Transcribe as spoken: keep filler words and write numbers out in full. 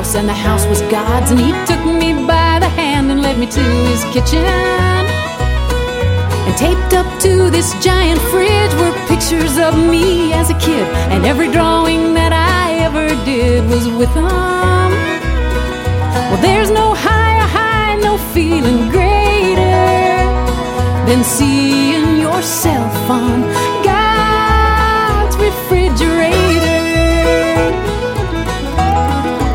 house, and the house was God's. And he took me by the hand and led me to his kitchen. And taped up to this giant fridge were pictures of me as a kid, and every drawing that I ever did was with him. Well, there's no higher high, no feeling greater than seeing yourself on